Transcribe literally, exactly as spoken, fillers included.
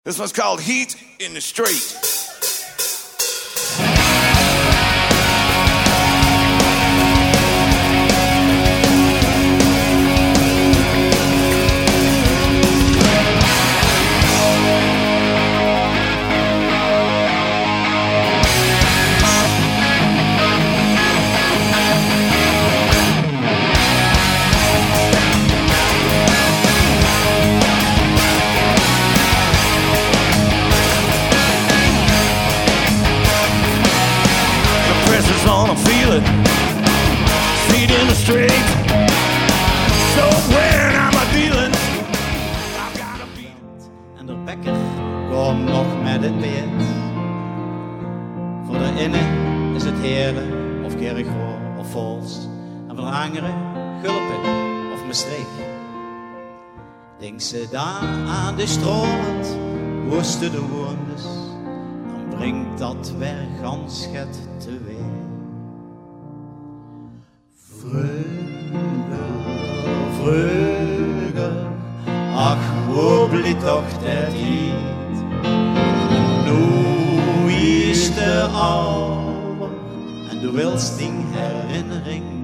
This one's called Heat in the Street. I feel it, feet in the street. So when I'm a dealing, I've got a beat. En de bekker komt nog met het beet. Voor de innen is het Heerlen of Kerkhoor of Volst. En voor de Angeren, Gulpen of Maastricht. Denk ze daar aan de stromend, woesten de woondes. Dan brengt dat weer gans het teweeg. Vroeger, vroeger, ach, wo blieb toch dat lied? Nu is de oude en du wilst die herinnering